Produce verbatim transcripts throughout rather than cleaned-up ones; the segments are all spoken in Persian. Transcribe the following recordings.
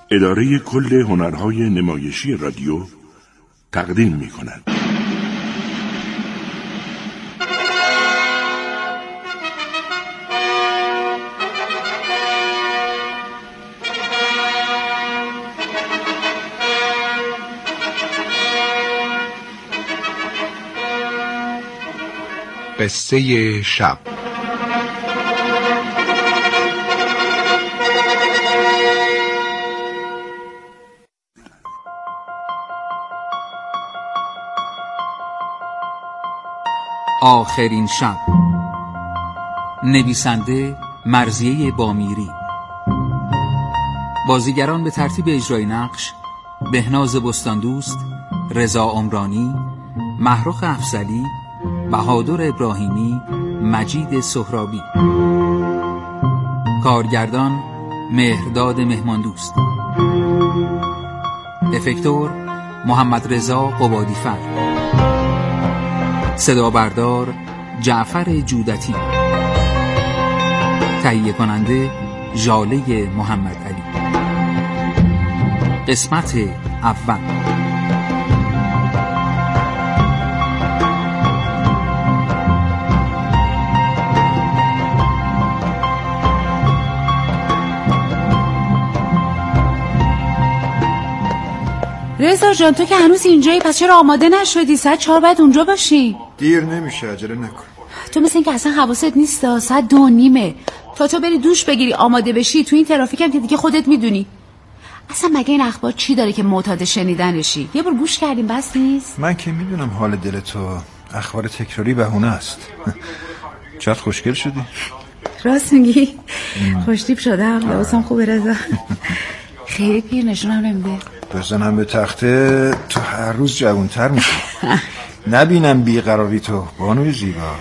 اداره کل هنرهای نمایشی رادیو تقدیم می کند. قصه شب. آخرین شب. نویسنده مرضیه بامیری. بازیگران به ترتیب اجرای نقش: بهناز بستاندوست، رضا عمرانی، محروق افضلی، بهادر ابراهیمی، مجید سهرابی. کارگردان مهرداد مهماندوست. افکتور محمد رضا قبادیفر. صدا بردار جعفر جودتی. تهیه کننده ژاله محمد علی. قسمت اول. رضا جان، تو که هنوز اینجایی، پس چرا آماده نشدی؟ ساعت چهار باید اونجا باشی. دیر نمیشه، عجله نکن. تو مثل این که اصلا حواست نیست. ساعت دو نیمه. تا تو بری دوش بگیری آماده بشی تو این ترافیک هم که دیگه خودت میدونی. اصلا مگه این اخبار چی داره که معتاد شنیدنشی؟ یه بار گوش کردیم بس نیست؟ من که میدونم حال دل تو اخبار تکراری بهونه است. چقدر خوشگل شدی. راست میگی؟ خوشتیپ شدم. لباسم خوبه رضا. خیلی پیر نشونم نمیده. بزنم به تخته تو هر روز جوانتر میشی. نبینم بیقراری تو بانوی زیبا.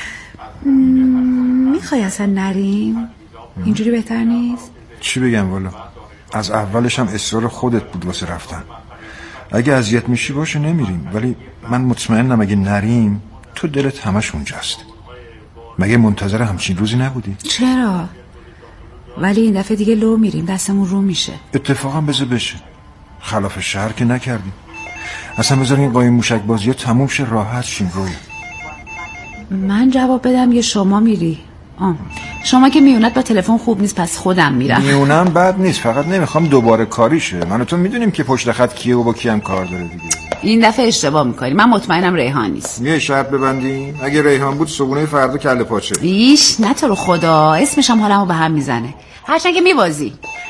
میخوای اصلا نریم؟ اینجوری بهتر نیست؟ چی بگم والا، از اولش هم اصرار خودت بود واسه رفتن. اگه اذیت میشی باشه نمیریم، ولی من مطمئنم اگه نریم تو دلت همش اونجاست. مگه منتظر همچین روزی نبودی؟ چرا؟ ولی این دفعه دیگه لو میریم، دستمون رو میشه. اتفاقا بذار بشه، خلاف شهر که نکردیم. اصلا بذار این قایم موشک بازی ها تموم شه، راحت شیم. روی من جواب بدم یا شما میری؟ آه. شما که میونت با تلفن خوب نیست، پس خودم میرم. میونم بد نیست، فقط نمیخوام دوباره کاری شه. من و تو میدونیم که پشت خط کیه و با کیم کار داره دیگه. این دفعه اشتباه میکنی. من مطمئنم ریحان نیست. یه شرط ببندیم، اگه ریحان بود صبحونه فردا کله پاچه. ایش نه تو رو خدا، اسمش هم حالمو به هم میزنه. هرچند که میوازی.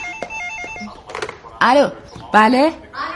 الو. بله؟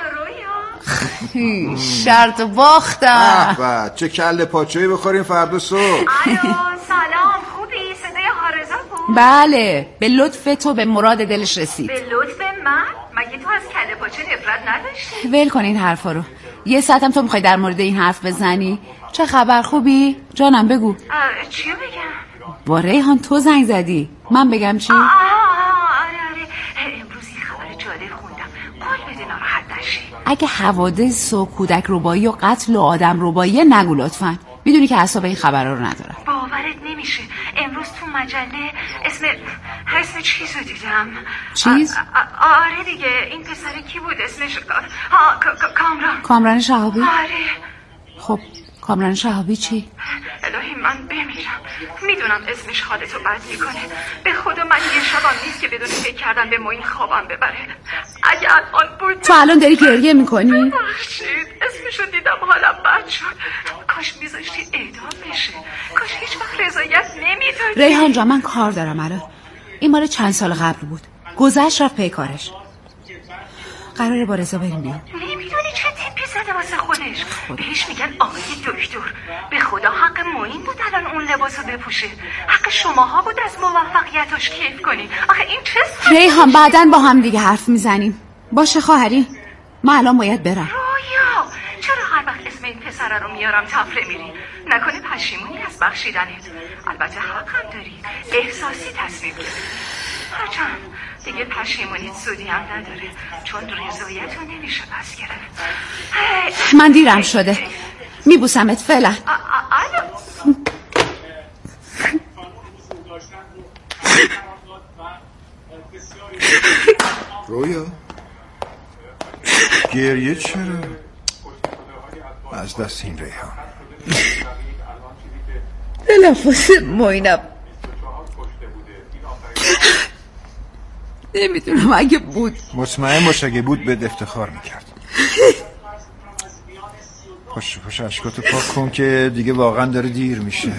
شرط باختم. به چه کله پاچه‌ای بخوریم فردا صبح. الو سلام، خوبی؟ صدای حارزا بود؟ بله، به لطف تو به مراد دلش رسید. به لطف من؟ مگه تو از کله پاچه نفرت نداشتی؟ ول کن این حرفا رو. یه ساعتم تو میخوای در مورد این حرف بزنی؟ چه خبر، خوبی؟ جانم بگو. چی بگم؟ با ریحان تو زنگ زدی، من بگم چی؟ آه آه آره آره امروز یه خبر جالب خوندم. قول بده ناراحت نشی. اگه حوادث و کودک ربایی و قتل و آدم ربایی نگو لطفاً. میدونی که اعصاب این خبرها رو ندارم. باورت نمیشه، امروز تو مجله اسم اسم چیز رو دیدم. چیز؟ آره دیگه، این پسر کی بود اسمش؟ ها کامران. کامران شهابی؟ آره. خب کامران شهابی چی؟ الهی من بمیرم. میدونم اسمش حالتو بد میکنه. به خدا من یه شبم نیست که بدون فکر کردن به موین خوابم ببره. اگه الان بود. تو الان داری گریه میکنی؟ ببخشید، اسمشو دیدم حالم بد شد. کاش میذاشتی اعدام بشه. کاش هیچ وقت رضایت نمیدادی. ریحان جان، من کار دارم الان. این مال چند سال قبل بود. گذشت، رفت پی کارش. قراره با رضا بریم بیام. نمیدونی چه تیپی زده واسه خودش. بهش میگن آقای دکتر. به خدا حق معین بود الان اون لباسو بپوشه. حق شماها بود از موفقیتاش کیف کنین. آخه این چه؟ ریحان بعداً با هم دیگه حرف میزنیم. باشه خواهری، من الان باید برم. رویا، چرا هر وقت اسم این پسره رو میارم تفره میری؟ نکنه پشیمونی از بخشیدنت؟ البته حق هم داری، احساسی تصمیم گرفتی. هرچند دیگه پشیمونیت سودی هم نداره، چون رضایت رو نمیشه پس گرفت. من دیرم شده، میبوسمت فعلا. رویا گریه چرا؟ از دست این ریحان تلفظ موینم نمیدونم اگه بود. مطمئن باش اگه بود بهت افتخار میکرد. پاش پاش اشکاتو پاک کن که دیگه واقعا داره دیر میشه.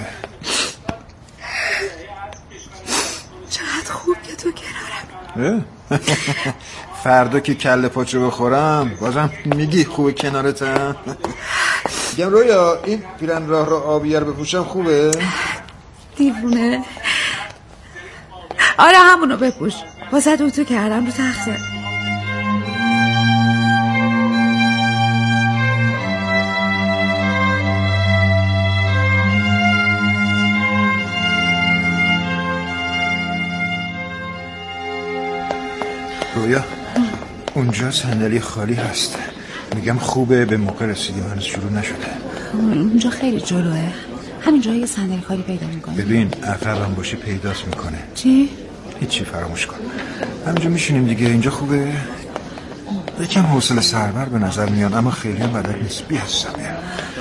چقدر خوب که تو کنارم. فردا که کله پاچو بخورم بازم میگی خوبه کنارتم. میگم رویا این پیرن راه رو آبیار بپوشم خوبه؟ دیوونه. آره همونو بپوش. واسه دوتو کردم رو تخته. رویا اونجا صندلی خالی هست. میگم خوبه به موقع رسیدیم هنوز شروع نشده. اونجا خیلی جلوه. همین جایی صندلی خالی پیدا میکنه. ببین عقبم باشی پیداست میکنه. چی؟ هیچی فراموش کن. همینجا میشینیم دیگه. اینجا خوبه. یکم حوصله سربر به نظر میان اما خیلی هم بلد نیست. بیا سمیر.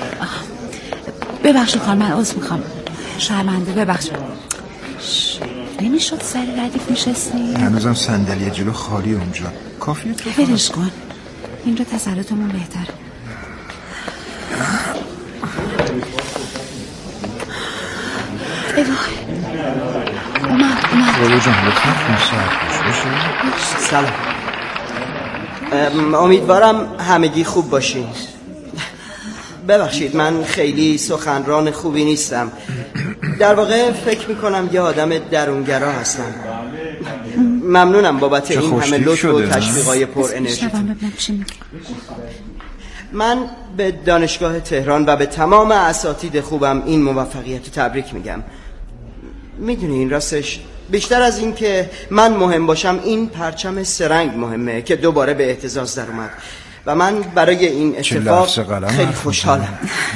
ببخشید خانم من عذر میخوام. شرمنده ببخشید. نمیشد سر ردیف میشستی؟ هنوزم صندلی جلو خالی اونجا. کافیه تو فرش کن. اینجا تسلطمون بهتره. الهی اومد اومد بابا جان لطفا خونسرد باشه. سلام. امیدوارم همگی خوب باشین. ببخشید من خیلی سخنران خوبی نیستم. در واقع فکر میکنم یه آدم درونگرا هستم. ممنونم بابت این همه لطف و تشویقای پر انرژی. من به دانشگاه تهران و به تمام اساتید خوبم این موفقیت رو تبریک میگم. میدونی این راستش بیشتر از این که من مهم باشم این پرچم سرنگ مهمه که دوباره به اهتزاز در اومد و من برای این اتفاق خیلی خوشحالم.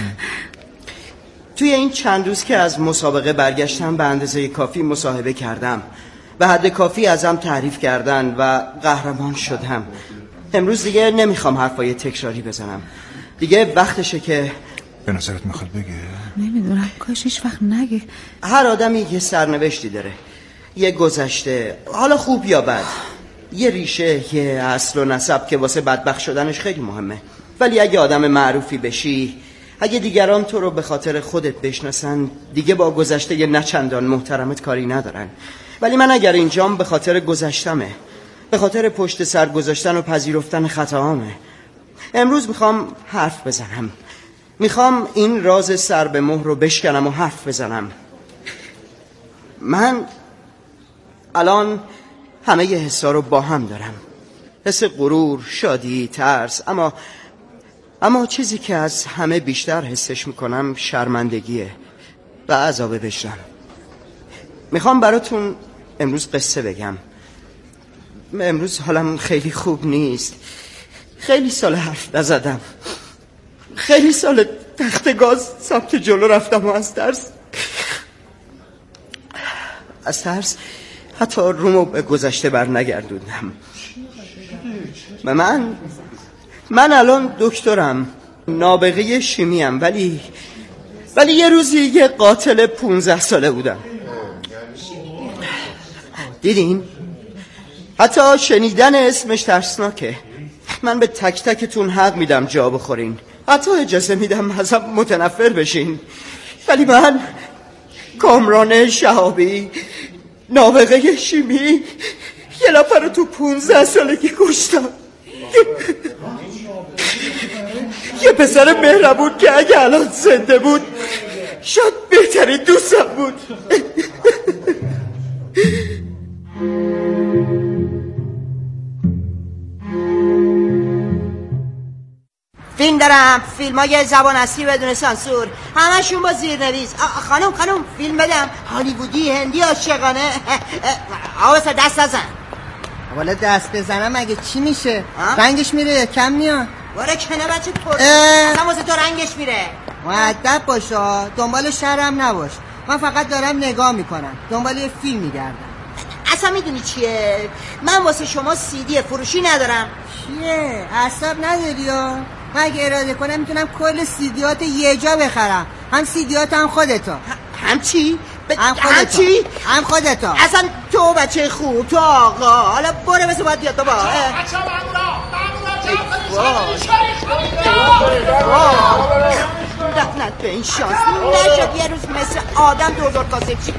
توی این چند روز که از مسابقه برگشتم به اندازه کافی مصاحبه کردم، به حد کافی ازم تعریف کردن و قهرمان شدم. امروز دیگه نمیخوام حرفای تکراری بزنم. دیگه وقتشه که به نظرت میخواد بگه؟ نمیدونم کاش هیچ وقت نگه. هر آدمی یه سرنوشتی داره، یه گذشته، حالا خوب یا بد، یه ریشه، یه اصل و نسب که واسه بدبخت شدنش خیلی مهمه. ولی اگه آدم معروفی بشی، اگه دیگران تو رو به خاطر خودت بشناسن، دیگه با گذشته یه نچندان محترمت کاری ندارن. ولی من اگر اینجام به خاطر گذشتمه، به خاطر پشت سر گذاشتن و پذیرفتن خطاهامه. امروز میخوام حرف بزنم، میخوام این راز سر به مهر رو بشکنم و حرف بزنم. من الان همه ی حسا رو با هم دارم، حس غرور، شادی، ترس، اما اما چیزی که از همه بیشتر حسش میکنم شرمندگیه و عذاب وجدان. میخوام براتون امروز قصه بگم. امروز حالم خیلی خوب نیست. خیلی سال حرف نزدم، خیلی سال تخت گاز سمت جلو رفتم و از ترس از ترس حتی رومو به گذشته بر نگردوندم. و من من الان دکترم، نابغه شیمیم، ولی ولی یه روزی یه قاتل پونزده ساله بودم. دیدین؟ حتی شنیدن اسمش ترسناکه. من به تک تکتون حق میدم جا بخورین، حتی اجازه میدم ازم متنفر بشین، ولی من کامران شهابی، نابغه شیمی، یه نفر رو تو پونزده سالگی کشتم. یه پسر مهربون که اگه الان زنده بود شاید بهترین دوستم بود. فیلم دارم، فیلم های زبان اصلی بدون سانسور، همشون با زیرنویس. خانم خانم فیلم بدم، هالیوودی، هندی، عاشقانه. آقا بسا دست نزن. والا دست بزنم مگه چی میشه؟ رنگش میره یا کم میاد؟ واره کنه بچه پر اصلا واسه تو رنگش میره. مؤدب باشه، دنبال شرم نباش. من فقط دارم نگاه میکنم، دنبال یه فیلم میگردم. اصلا میدونی چیه؟ من واسه شما سیدی فروشی ندارم. چیه؟ اعصاب نداری یا؟ من اگه اراده کنم میتونم کل سیدیات یه جا بخرم. هم سیدیات هم خودتو. هم چی؟ ب... هم خودتو. هم چی؟ هم خودتو. اصلا تو بچه خوب، تو آقا، حالا برو مثل باید بیاد بابا. بچه ها مامورا لعنت به این شانس نشد یه روز مثل آدم دوزار کاسه چی.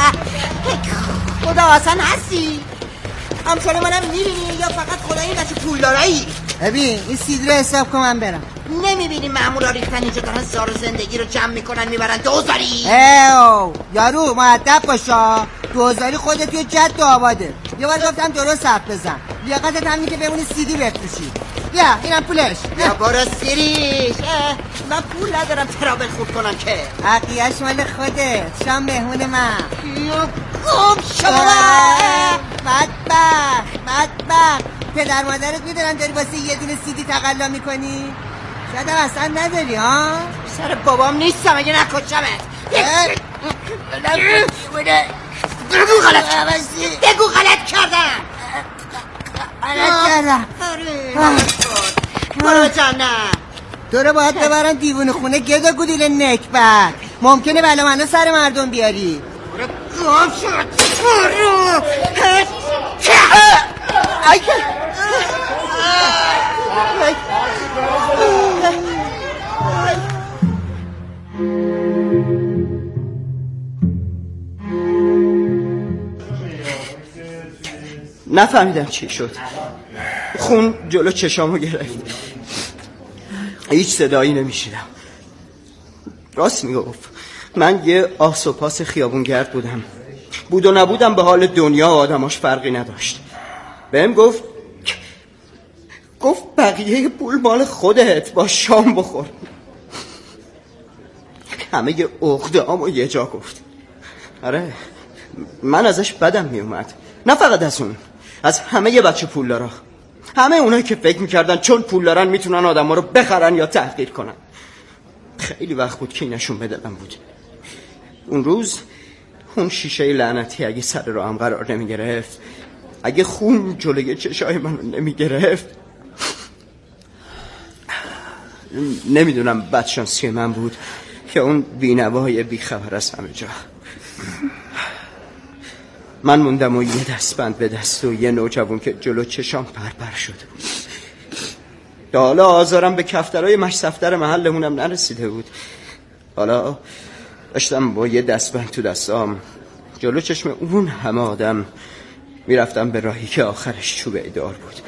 خدا اصلا هستی؟ همسال منم میبینی یا فقط خدا این بچه پول دارایی؟ ببین این سید رو حساب کن من برم. نمیبینی مامورا ریختن اینجا دارن زار زندگی رو جمع میکنن میبرن دوزاری؟ ایو یارو مؤدب باشا. دوزاری خودت یه جد آباده. یه بار گفتم درست حرف بزن. لیاقتت هم که بمونی سیدی بفروشی. بیا اینم پولش. بیا برو سیریش. من پول ندارم ترابل خورد کنم که. حقیقش مال خودت. شام مهمون من. گم شما بدبخت بدبخت. پدر مادرت میدونن داری واسه یه دونه سیدی تقلا میکنی؟ شاید اصلا نداری ها؟ سر بابام نیستم اگه نکشمت. بگو غلط بگو غلط کردم. غلط کردم. برو جانم. تو رو باید ببرن دیوونه خونه گدا گودیل نکبت. ممکنه بلا منو سر مردم بیاری. برو گم شد. برو نفهمیدم چی شد. خون جلو چشامو گرفت. هیچ صدایی نمیشیدم. راست میگفت. من یه آس و پاس خیابونگرد بودم. بود و نبودم به حال دنیا و آدماش فرقی نداشت. بهم گفت گفت بقیه پول مال خودت، با شام بخور. همه یه عقده هامو یه جا گفت. آره من ازش بدم میومد. نه فقط از اون، از همه یه بچه پول دارا. همه اونایی که فکر میکردن چون پول دارن میتونن آدم ها رو بخرن یا تحقیر کنن. خیلی وقت بود که اینشون به دلم بود. اون روز اون شیشه لعنتی اگه سر راهم قرار نمی گرفت، اگه خون جلوی چشای منو نمی گرفت، نمیدونم بدشانسی من بود که اون بینوای بیخبر از همه جا. من موندم و یه دستبند به دست و یه نوجوان که جلو چشام پرپر شده بود. حالا آزارم به کفترهای مشصفتر محلمونم نرسیده بود. حالا داشتم با یه دستبند تو دستام جلو چشم اون همه آدم میرفتم به راهی که آخرش چوب ادار بود.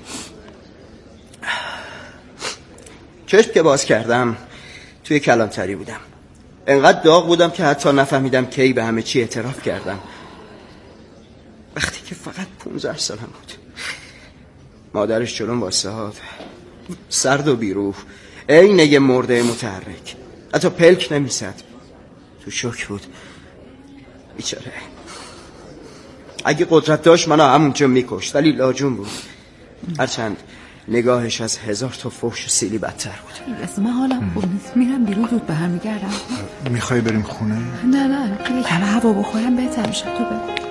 چشم که باز کردم توی کلانتری بودم. انقدر داغ بودم که حتی نفهمیدم کی به همه چی اعتراف کردم. وقتی که فقط پونزده سالم بود. مادرش جلوم واساد، سرد و بیروح، عین یه مرده متحرک. حتی پلک نمیزد. تو شوک بود. بیچاره. اگه قدرت داشت منو همونجا میکشت، ولی لاجون بود. هرچند نگاهش از هزار تا فحش و سیلی بدتر بود. اصلا من حالم خوب نیست. میرم بیرون زود به هم میگردم. میخوای بریم خونه؟ نه نه یه کم هوا بخورم بهتر میشه. تو بریم.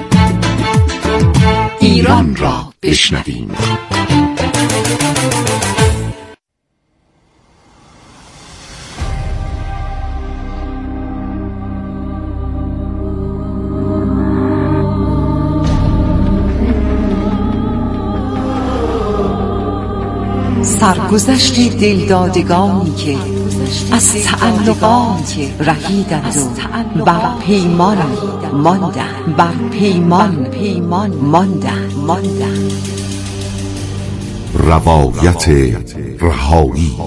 ایران را بشنویم. سرگذشت دلدادگانی که از تعلقات رهیدند و بر پیمان ماندند بر پیمان پیمان ماندند ماندند روایت رهایی.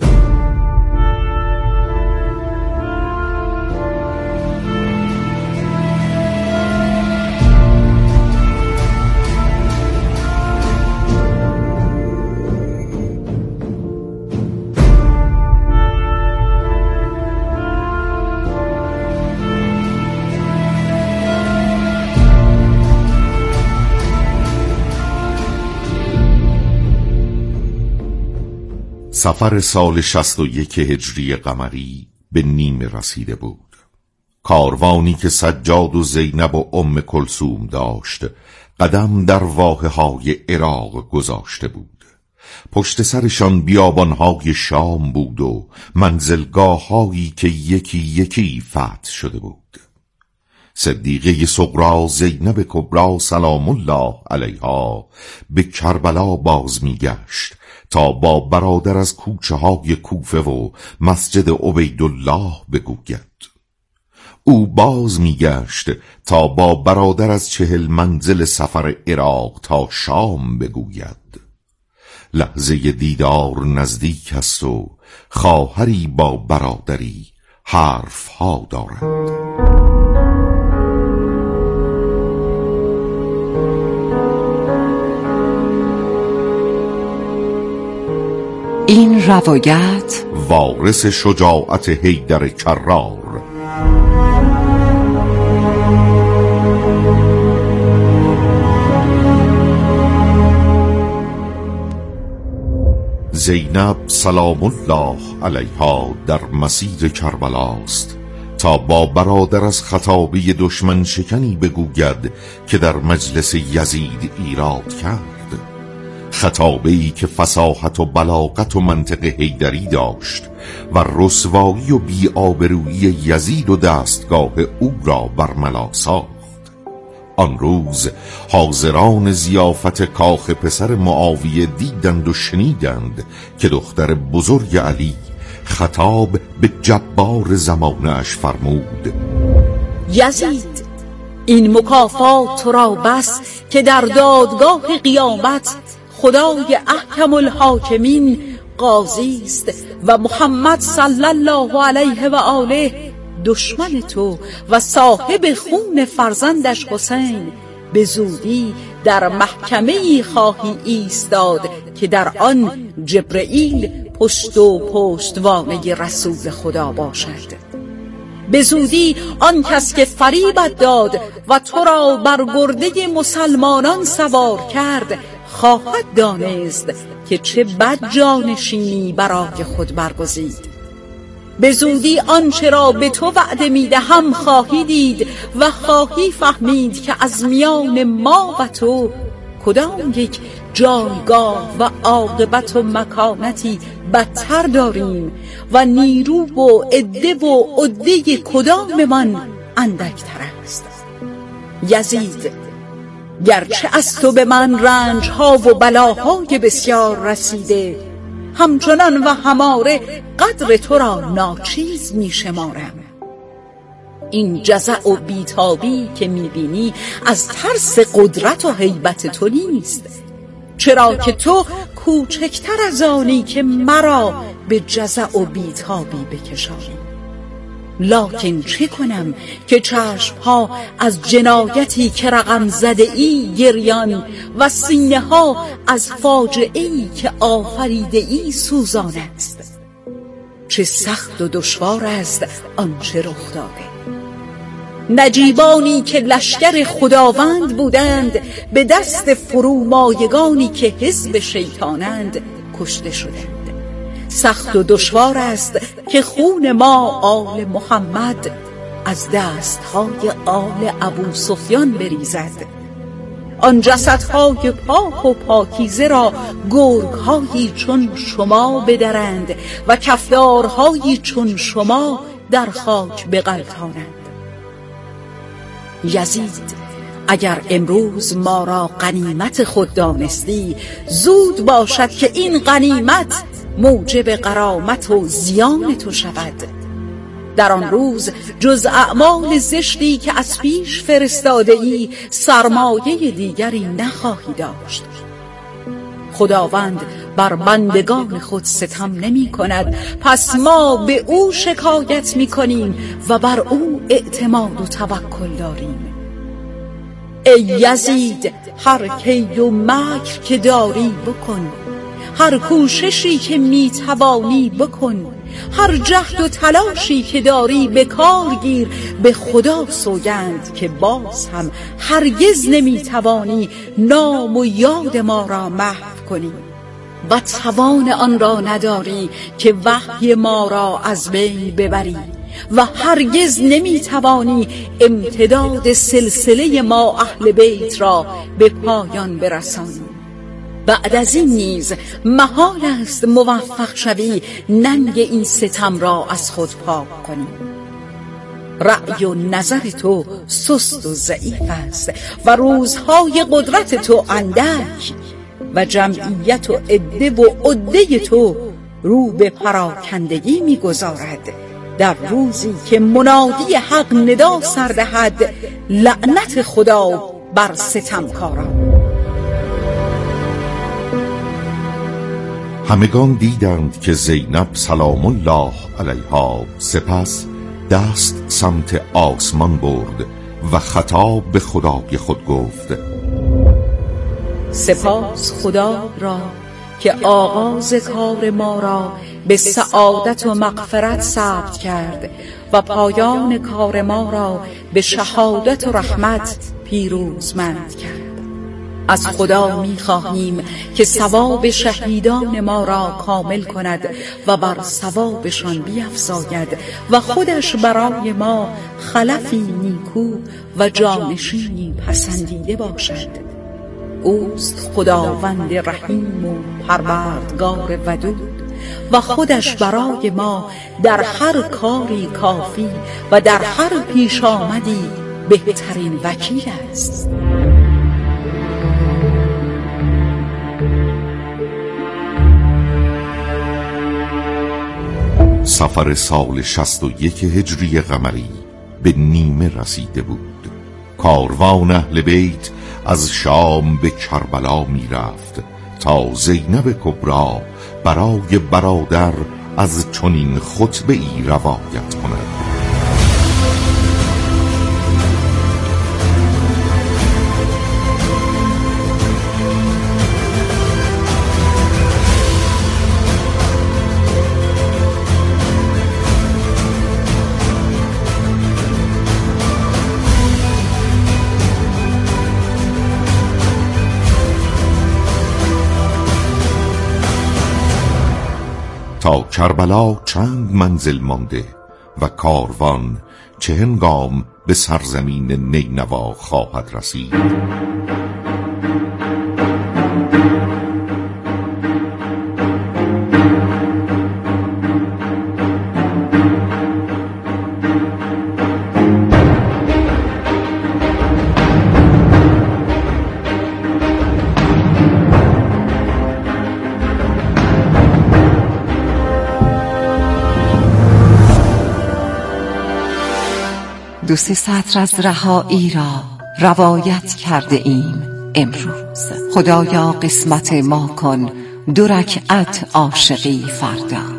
سفر سال شصت و یک هجری قمری به نیمه رسیده بود. کاروانی که سجاد و زینب و ام کلثوم داشت قدم در واحه‌های عراق گذاشته بود. پشت سرشان بیابانهای شام بود و منزلگاه‌هایی که یکی یکی فتح شده بود. صدیقه صغرا زینب کبرا سلام الله علیها به کربلا باز میگشت تا با برادر از کوچه های کوفه و مسجد عبیدالله بگوید. او باز میگشت تا با برادر از چهل منزل سفر عراق تا شام بگوید. لحظه دیدار نزدیک است و خواهری با برادری حرف ها دارند. این روایت وارث شجاعت حیدر کرار. زینب سلام الله علیها در مسیر کربلاست تا با برادر از خطابه دشمن شکنی بگوید که در مجلس یزید ایراد کرد. خطابه‌ای که فصاحت و بلاغت و منطق حیدری داشت و رسوایی و بی‌آبرویی یزید و دستگاه او را برملا ساخت. آن روز حاضران ضیافت کاخ پسر معاویه دیدند و شنیدند که دختر بزرگ علی خطاب به جبار زمانه اش فرمود: یزید، این مکافات تو را بس که در دادگاه قیامت خدای احکم الحاکمین قاضی است و محمد صلی الله علیه و آله دشمن تو و صاحب خون فرزندش حسین به زودی در محکمه‌ای خواهی ایستاد که در آن جبرئیل پشت و پشتوانه رسول خدا باشد. به زودی آن کس که فریبت داد و تو را بر گرده مسلمانان سوار کرد خواهد دانست که چه بد جانشینی برای خود برگزید. به زودی آنچه را به تو وعده میدهم خواهی دید و خواهی فهمید که از میان ما و تو کدام یک جایگاه و عاقبت و مکانتی بدتر داریم و نیرو و عده و عده کدام من اندکتر است. یزید، گرچه از تو به من رنج ها و بلاهای بسیار رسیده، همچنان و هماره قدر تو را ناچیز می شمارم. این جزع و بیتابی که می بینی از ترس قدرت و هیبت تو نیست، چرا که تو کوچکتر از آنی که مرا به جزع و بیتابی بکشانی. لکن چه کنم که چشمها از جنایتی که رقم زده ای گریان و سینه ها از فاجعه ای که آفریده ای سوزان است. چه سخت و دشوار است آنچه رخ داده. نجیبانی که لشکر خداوند بودند به دست فرومایگانی که حزب شیطانند کشته شدند. سخت و دشوار است که خون ما آل محمد از دستهای آل ابو سفیان بریزد. آن جسدهای پاک و پاکیزه را گرگ‌هایی چون شما بدرند و کفدارهایی چون شما در خاک بغلطانند. یزید، اگر امروز ما را غنیمت خود دانستی، زود باشد که این غنیمت موجب غرامت و زیان تو شود. در آن روز جز اعمال زشتی که از پیش فرستاده ای سرمایه دیگری نخواهی داشت. خداوند بر بندگان خود ستم نمی کند، پس ما به او شکایت می کنیم و بر او اعتماد و توکل داریم. ای یزید، هر کید و مکر که داری بکن، هر کوششی که می توانی بکن، هر جهد و تلاشی که داری به کار گیر. به خدا سوگند که باز هم هرگز نمی توانی نام و یاد ما را محو کنی و توان آن را نداری که وحی ما را از بین ببری و هرگز نمی توانی امتداد سلسله ما اهل بیت را به پایان برسانی. بعد از این نیز محال است موفق شوی ننگ این ستم را از خود پاک کنی. رأی و نظر تو سست و ضعیف است و روزهای قدرت تو اندک و جمعیت و عده و عده تو رو به پراکندگی می‌گذارد. در روزی که منادی حق ندا سر دهد، لعنت خدا بر ستمکاران. همگان دیدند که زینب سلام الله علیها سپس دست سمت آسمان برد و خطاب به خدای خود گفت: سپاس خدا را که آغاز کار ما را به سعادت و مغفرت ثبت کرد و پایان کار ما را به شهادت و رحمت پیروزمند کرد. از خدا می خواهیم که ثواب شهیدان ما را کامل کند و بر ثوابشان بیفزاید و خودش برای ما خلفی نیکو و جانشینی پسندیده باشد. اوست خداوند رحیم و پروردگار ودود و خودش برای ما در هر کاری کافی و در هر پیش آمدی بهترین وکیل است. سفر سال شصت و یک هجری قمری به نیمه رسیده بود. کاروان اهل بیت از شام به کربلا می رفت تا زینب کبرا برای برادر از چنین خطبه ای روایت کند: تا کربلا چند منزل مانده و کاروان چه هنگام به سرزمین نینوا خواهد رسید. دو سه سطر از رهایی را روایت کرده ایم امروز. خدایا قسمت ما کن دو رکعت عاشقی فردا.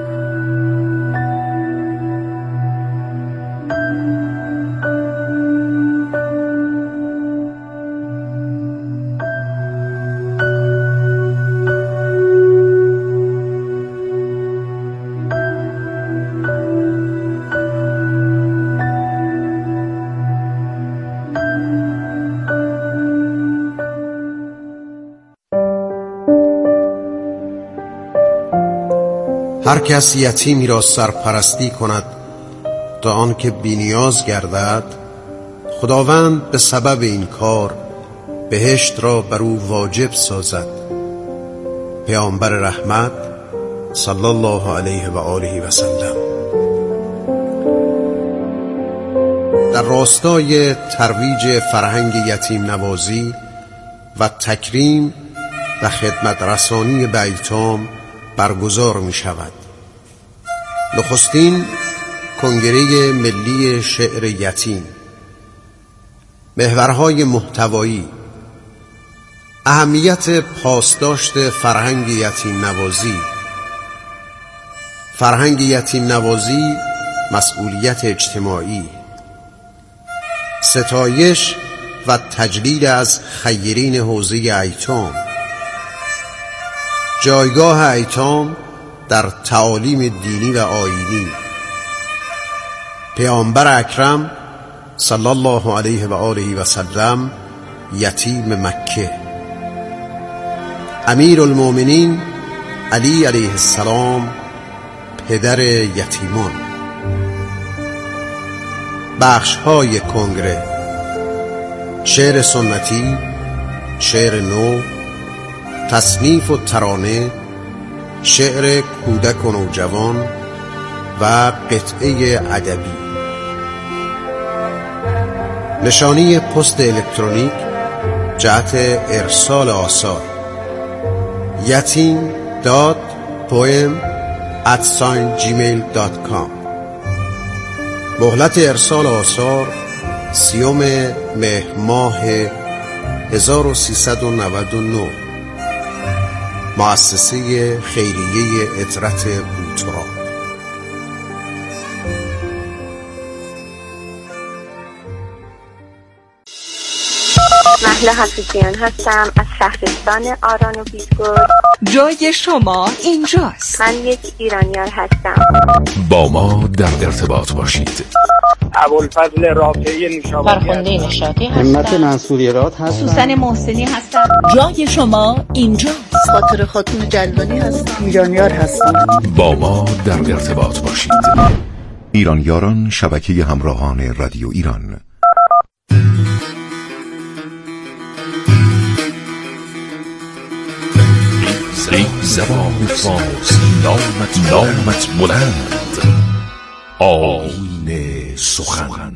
هر کس یتیمی را سرپرستی کند تا آنکه بی‌نیاز گردد، خداوند به سبب این کار بهشت را بر او واجب سازد. پیامبر رحمت صلی الله علیه و آله و سلم. در راستای ترویج فرهنگ یتیم نوازی و تکریم و خدمت رسانی به ایتام برگزار می شود. نخستین کنگره ملی شعر یتیم، محورهای محتوایی، اهمیت پاسداشت فرهنگ یتیم نوازی. فرهنگ یتیم نوازی مسئولیت اجتماعی، ستایش و تجلیل از خیرین حوزه ایتام، جایگاه ایتام در تعالیم دینی و آیینی. پیامبر اکرم صلی الله علیه و آله و سلم یتیم مکه، امیر المؤمنین علی علیه السلام پدر یتیمان. بخش های کنگره: شعر سنتی، شعر نو، تصنیف و ترانه، شعر کودک و نوجوان و قطعه ادبی. نشانی پست الکترونیک جهت ارسال آثار: yatim dot poem at gmail dot com. مهلت ارسال آثار سیوم مهر ماه هزار و سیصد و نود و نه. مؤسسه خیریه عطرت بوترا. مهلا حفیظیان هستم از شهرستان آران و بیدگل. جای شما اینجاست. من یک ایرانیار هستم. با ما در ارتباط باشید. ابوالفضل رافعی نشابوری، فرخنده نشاطی هستم. همت منصوری راد هستم. سوسن محسنی هستم. جای شما اینجاست. خاطر خاتون جلوانی هستم. ایرانیار هستم. با ما در ارتباط باشید. ایرانیاران، شبکه همراهان رادیو ایران. ای زبان فارسی نامت نامت بلند، آیین سخن.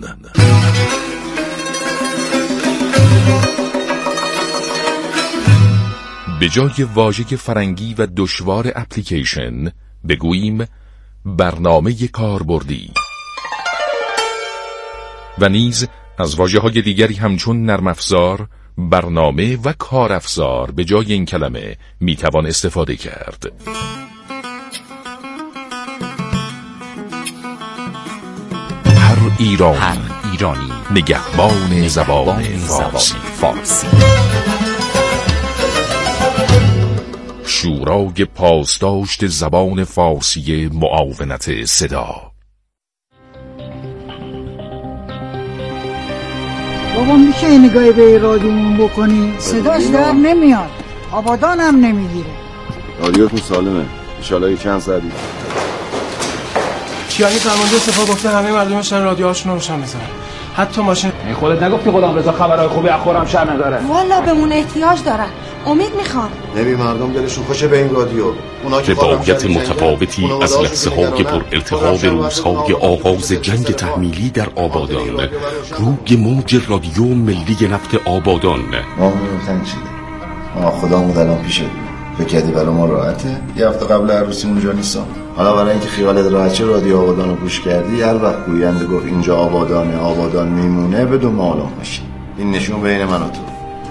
به جای واژه فرنگی و دشوار اپلیکیشن بگوییم برنامه کاربردی، و نیز از واژه‌های دیگری همچون نرم افزار، برنامه و کارافزار به جای این کلمه میتوان استفاده کرد. هر ایران هر ایرانی نگهبان زبان فارسی. فارسی شورای پاسداشت زبان فارسی معاونت صدا. بابا میشه یه نگاهی به رادیومون بکنی؟ صداش در نمیاد، آبادان هم نمیگیره. رادیوتون سالمه، انشالله یه چند ساعتی. کیانی فرمانده سپاه گفته همه مردمشن رادیوهاشون رو روشن بذارن، حتی ماشین. این خودت نگفتی غلام رضا خبرهای خوبی از خرمشهر نداره؟ والا بهمون احتیاج دارن، امید میخوان. نبی مردم دلشون خوشه به این رادیو. روایت متفاوتی از لحظه های پر التهاب روزهای آغاز جنگ تحمیلی در آبادان، روی موج رادیو ملی نفت آبادان. ما تنگ شده، ما خدامون الان پیشه فکر کردی برای ما راحته؟ یه هفته قبل عروسی اونجا نیستم. حالا برای اینکه خیالت راحت شه رادیو آبادان رو گوش کردی، هر وقت گوینده گفت اینجا آبادانه، آبادان میمونه، بدون معلوم باشی. این نشون بین من و تو.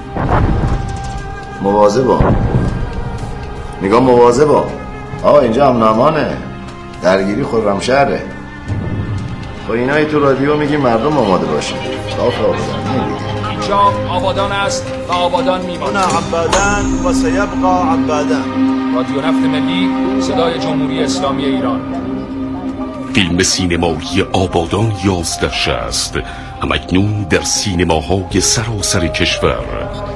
مواظبا، نگاه مواظبا. آقا اینجا هم نمانه، درگیری خرمشهره. با اینایی تو رادیو میگی مردم آماده باشه. صاف آبادان نمیگی. اینجا آبادان است و آبادان میماند. عبادان و سیبقا عبادان. رادیو نفت ملی، صدای جمهوری اسلامی ایران. فیلم سینمایی آبادان یازده شصت همکنون در سینماهای سراسر کشور.